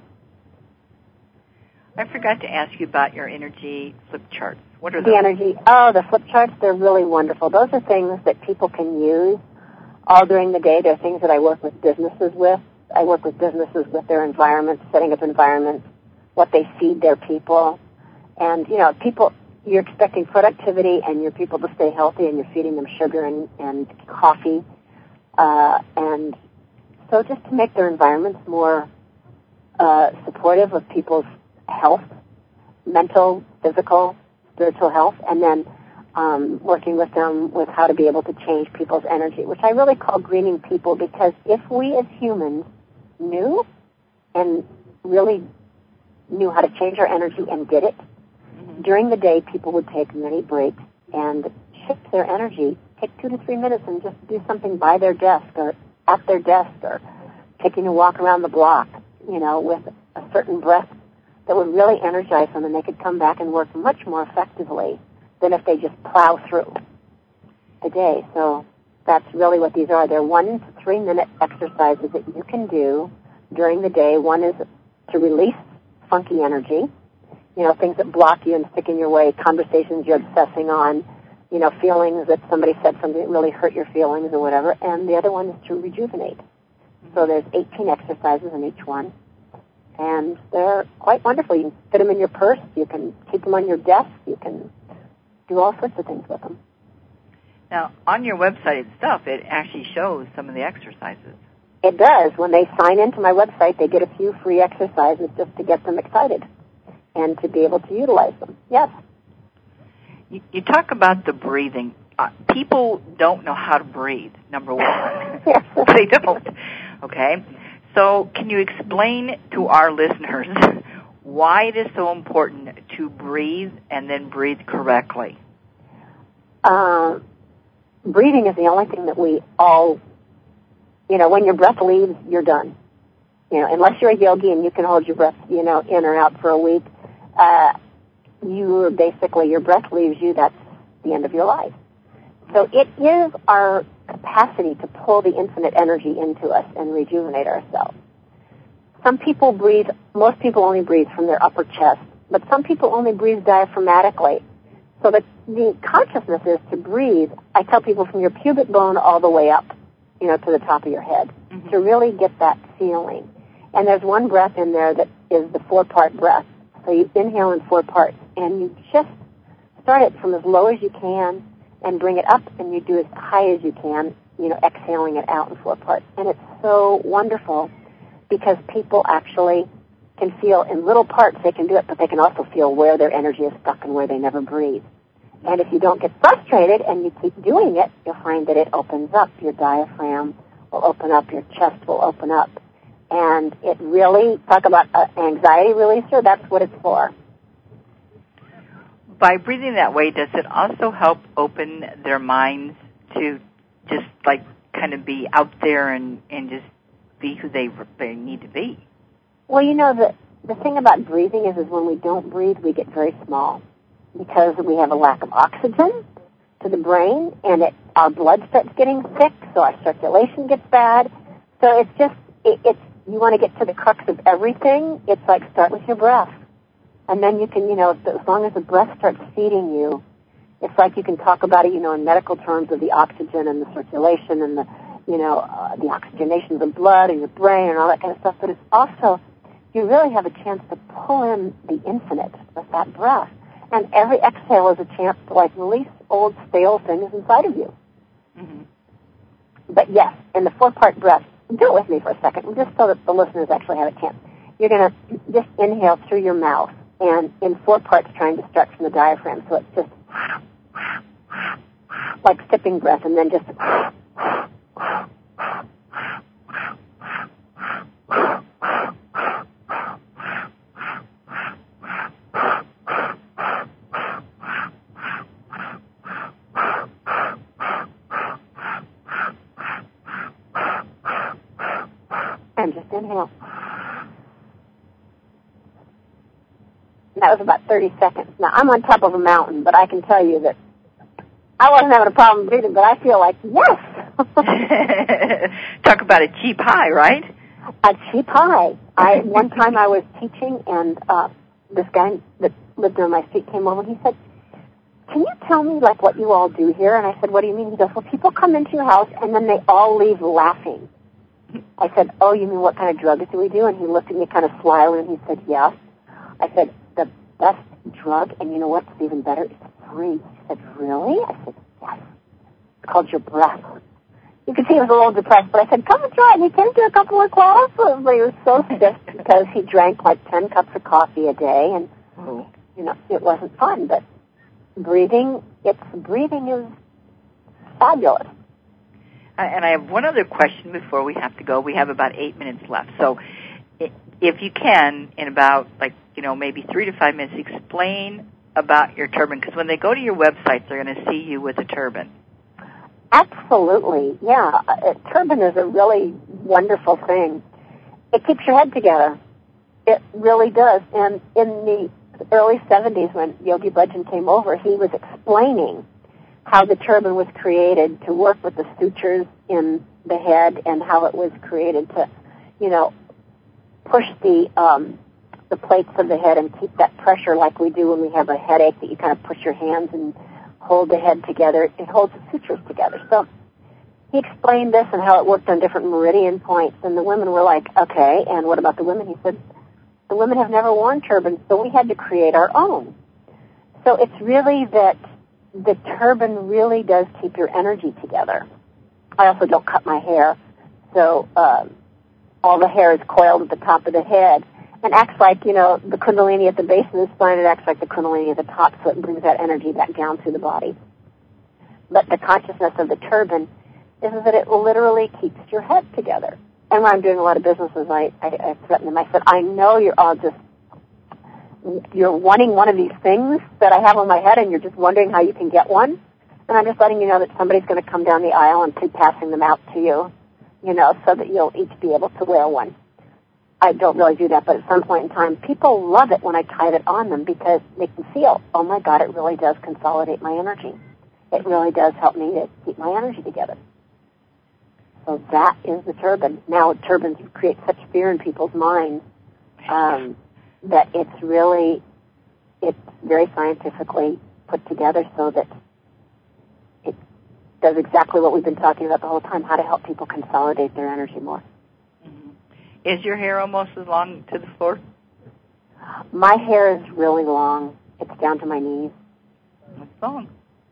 I forgot to ask you about your energy flip charts. What are those? The flip charts, they're really wonderful. Those are things that people can use all during the day. They're things that I work with businesses with. I work with businesses with their environments, setting up environments, what they feed their people. And, people, you're expecting productivity and your people to stay healthy, and you're feeding them sugar and coffee. And so just to make their environments more supportive of people's health, mental, physical, spiritual health, and then working with them with how to be able to change people's energy, which I really call greening people, because if we as humans knew and really knew how to change our energy and did it, during the day people would take many breaks and shift their energy, take 2 to 3 minutes and just do something by their desk or at their desk or taking a walk around the block, with a certain breath that would really energize them, and they could come back and work much more effectively than if they just plow through the day. So that's really what these are. They're 1 to 3 minute exercises that you can do during the day. One is to release funky energy, things that block you and stick in your way, conversations you're obsessing on, feelings that somebody said something that really hurt your feelings or whatever. And the other one is to rejuvenate. So there's 18 exercises in each one. And they're quite wonderful. You can fit them in your purse. You can keep them on your desk. You can do all sorts of things with them. Now, on your website itself, it actually shows some of the exercises. It does. When they sign into my website, they get a few free exercises just to get them excited and to be able to utilize them. Yes. You talk about the breathing. People don't know how to breathe, number one. Yes. They don't. Okay? So can you explain to our listeners why it is so important to breathe and then breathe correctly? Breathing is the only thing that we all, when your breath leaves, you're done. Unless you're a yogi and you can hold your breath, in or out for a week, your breath leaves you, that's the end of your life. So it is our capacity to pull the infinite energy into us and rejuvenate ourselves. Most people only breathe from their upper chest, but some people only breathe diaphragmatically. So the consciousness is to breathe, I tell people, from your pubic bone all the way up, to the top of your head, to really get that feeling. And there's one breath in there that is the 4-part breath. So you inhale in 4 parts, and you just start it from as low as you can and bring it up, and you do as high as you can, exhaling it out in 4 parts. And it's so wonderful because people actually can feel in little parts they can do it, but they can also feel where their energy is stuck and where they never breathe. And if you don't get frustrated and you keep doing it, you'll find that it opens up. Your diaphragm will open up, your chest will open up. And it really, talk about an anxiety releaser, that's what it's for. By breathing that way, does it also help open their minds to just kind of be out there and just be who they need to be? Well, the thing about breathing is when we don't breathe, we get very small because we have a lack of oxygen to the brain, and our blood starts getting thick, so our circulation gets bad. So it's just, you want to get to the crux of everything, it's like start with your breath. And then you can, as long as the breath starts feeding you, it's like you can talk about it, in medical terms of the oxygen and the circulation and the oxygenation of the blood and your brain and all that kind of stuff. But it's also, you really have a chance to pull in the infinite with that breath. And every exhale is a chance to release old stale things inside of you. Mm-hmm. But yes, in the 4-part breath, do it with me for a second, just so that the listeners actually have a chance. You're going to just inhale through your mouth, and in 4 parts trying to start from the diaphragm. So it's just like sipping breath, and then just Inhale. And that was about 30 seconds. Now, I'm on top of a mountain, but I can tell you that I wasn't having a problem breathing, but I feel like, yes! Talk about a cheap high, right? A cheap high. One time I was teaching, and this guy that lived on my street came over, and he said, can you tell me, like, what you all do here? And I said, what do you mean? He goes, well, people come into your house, and then they all leave laughing. I said, oh, you mean what kind of drugs do we do? And he looked at me kind of slyly, and he said, yes. I said, the best drug, and you know what's even better? It's free. He said, really? I said, yes. It's called your breath. You could see he was a little depressed, but I said, come and try it. And he came to a couple of classes, but he was so stiff because he drank like 10 cups of coffee a day, and, you know, it wasn't fun. But breathing is fabulous. And I have one other question before we have to go. We have about 8 minutes left. So if you can, in about, like, you know, maybe 3 to 5 minutes, explain about your turban. Because when they go to your website, they're going to see you with a turban. Absolutely, yeah. A turban is a really wonderful thing. It keeps your head together. It really does. And in the early 70s when Yogi Bhajan came over, he was explaining how the turban was created to work with the sutures in the head and how it was created to, you know, push the plates of the head and keep that pressure like we do when we have a headache, that you kind of push your hands and hold the head together. It holds the sutures together. So he explained this and how it worked on different meridian points, and the women were like, okay, and what about the women? He said, the women have never worn turbans, so we had to create our own. So it's really that the turban really does keep your energy together. I also don't cut my hair, so all the hair is coiled at the top of the head and acts like, you know, the kundalini at the base of the spine. It acts like the kundalini at the top, so it brings that energy back down through the body. But the consciousness of the turban is that it literally keeps your head together. And when I'm doing a lot of businesses, I threaten them. I said, I know you're all just, you're wanting one of these things that I have on my head, and you're just wondering how you can get one. And I'm just letting you know that somebody's going to come down the aisle and keep passing them out to you, you know, so that you'll each be able to wear one. I don't really do that, but at some point in time, people love it when I tie it on them because they can feel, oh my God, it really does consolidate my energy. It really does help me to keep my energy together. So that is the turban. Now turbans create such fear in people's minds that it's very scientifically put together so that it does exactly what we've been talking about the whole time, how to help people consolidate their energy more. Mm-hmm. Is your hair almost as long to the floor? My hair is really long. It's down to my knees. That's long.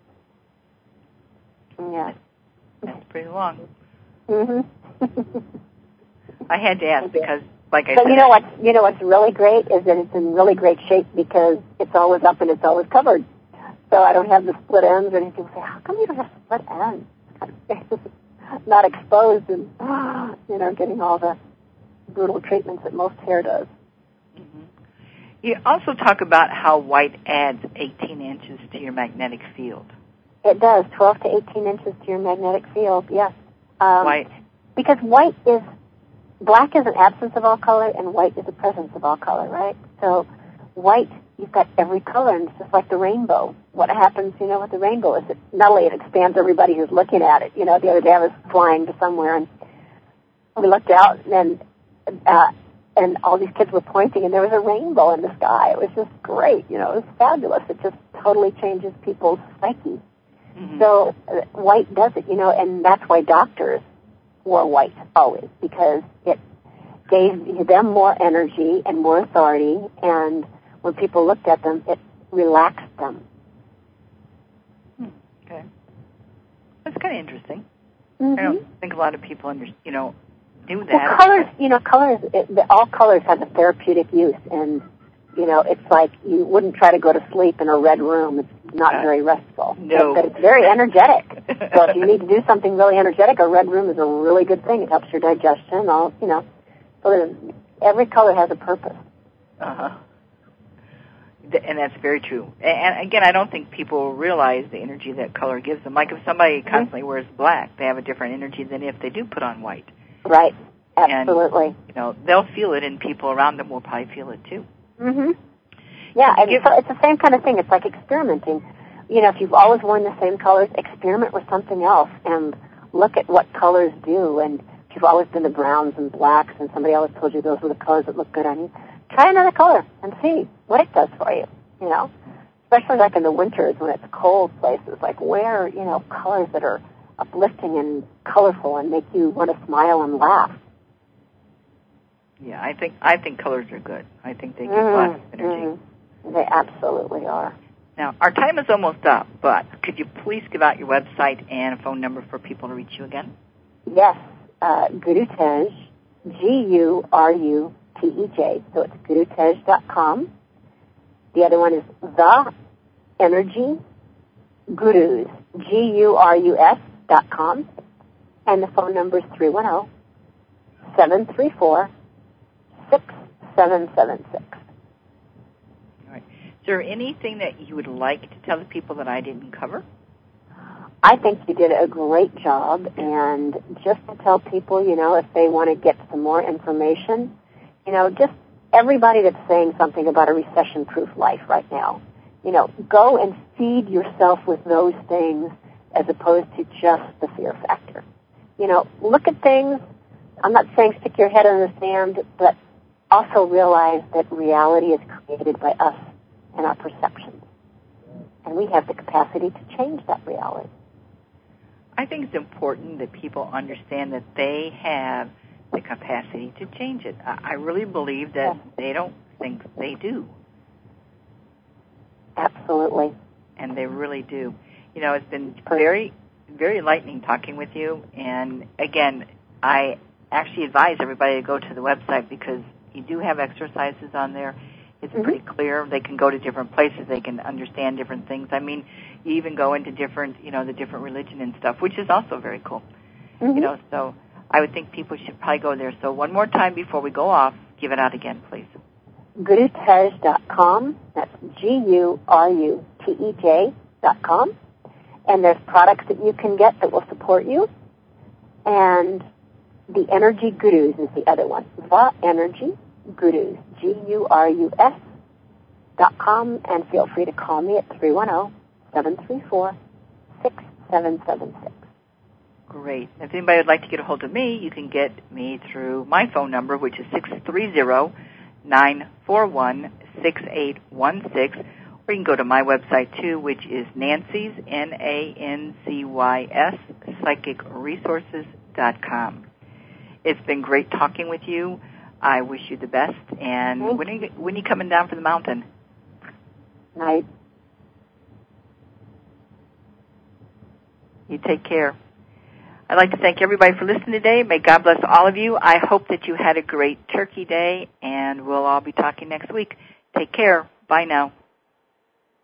Yeah. That's pretty long. Mhm. I had to ask because, like I said, you know what's really great is that it's in really great shape because it's always up and it's always covered. So I don't have the split ends, or anything. Say, how come you don't have split ends? Not exposed and getting all the brutal treatments that most hair does. Mm-hmm. You also talk about how white adds 18 inches to your magnetic field. It does, 12 to 18 inches to your magnetic field, yes. White. Because black is an absence of all color, and white is a presence of all color, right? So white, you've got every color, and it's just like the rainbow. What happens, with the rainbow is that not only it expands everybody who's looking at it. The other day I was flying to somewhere, and we looked out, and all these kids were pointing, and there was a rainbow in the sky. It was just great. It was fabulous. It just totally changes people's psyche. Mm-hmm. So white does it, and that's why doctors wore white always, because it gave them more energy and more authority, and when people looked at them, it relaxed them. Okay. That's kind of interesting. Mm-hmm. I don't think a lot of people do that. Well, all colors have a therapeutic use, and, it's like you wouldn't try to go to sleep in a red room. It's not very restful. No. But it's very energetic. So if you need to do something really energetic, a red room is a really good thing. It helps your digestion, So every color has a purpose. Uh-huh. And that's very true. And again, I don't think people realize the energy that color gives them. Like if somebody constantly wears black, they have a different energy than if they do put on white. Right. Absolutely. And, you know, they'll feel it, and people around them will probably feel it too. Mm-hmm. Yeah, and so it's the same kind of thing. It's like experimenting. You know, if you've always worn the same colors, experiment with something else and look at what colors do. And if you've always been the browns and blacks and somebody always told you those were the colors that look good on you, try another color and see what it does for you, you know. Especially like in the winters when it's cold places, like wear, you know, colors that are uplifting and colorful and make you want to smile and laugh. Yeah, I think colors are good. I think they give lots of energy. Mm-hmm. They absolutely are. Now, our time is almost up, but could you please give out your website and a phone number for people to reach you again? Yes, Gurutej, Gurutej, so it's gurutej.com. The other one is The Energy Gurus, GURUS.com. And the phone number is 310-734-6776. All right. Is there anything that you would like to tell the people that I didn't cover? I think you did a great job, and just to tell people, you know, if they want to get some more information, you know, just everybody that's saying something about a recession-proof life right now, you know, go and feed yourself with those things as opposed to just the fear factor. You know, look at things. I'm not saying stick your head in the sand, but also realize that reality is created by us and our perceptions. And we have the capacity to change that reality. I think it's important that people understand that they have the capacity to change it. I really believe that they don't think they do. Absolutely. And they really do. You know, it's been very, very enlightening talking with you. And, again, I actually advise everybody to go to the website because you do have exercises on there. It's pretty clear. They can go to different places. They can understand different things. I mean, you even go into different, you know, the different religion and stuff, which is also very cool. You know, so I would think people should probably go there. So one more time before we go off, give it out again, please. Gurutej.com. That's GURUTEJ.com. And there's products that you can get that will support you. And the Energy Gurus is the other one. The Energy Gurus, GURUS.com. And feel free to call me at 310-734-6776. Great. If anybody would like to get a hold of me, you can get me through my phone number, which is 630-941-6816. Or you can go to my website, too, which is Nancy's, Nancys, psychicresources.com. It's been great talking with you. I wish you the best. And when are you coming down from the mountain? Night. You take care. I'd like to thank everybody for listening today. May God bless all of you. I hope that you had a great Turkey Day, and we'll all be talking next week. Take care. Bye now.